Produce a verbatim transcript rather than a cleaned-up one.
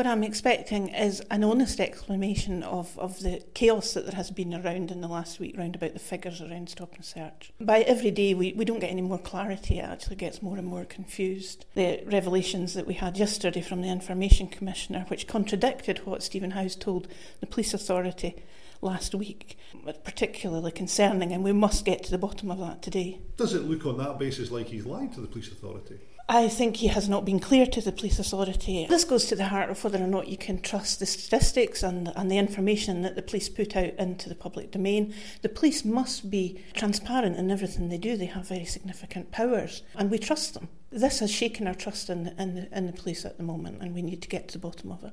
What I'm expecting is an honest explanation of, of the chaos that there has been around in the last week round about the figures around Stop and Search. By every day we, we don't get any more clarity, it actually gets more and more confused. The revelations that we had yesterday from the Information Commissioner, which contradicted what Stephen Howes told the Police Authority last week, was particularly concerning, and we must get to the bottom of that today. Does it look on that basis like he's lied to the Police Authority? I think he has not been clear to the police authority. This goes to the heart of whether or not you can trust the statistics and, and the information that the police put out into the public domain. The police must be transparent in everything they do. They have very significant powers, and we trust them. This has shaken our trust in the, in the, in the police at the moment, and we need to get to the bottom of it.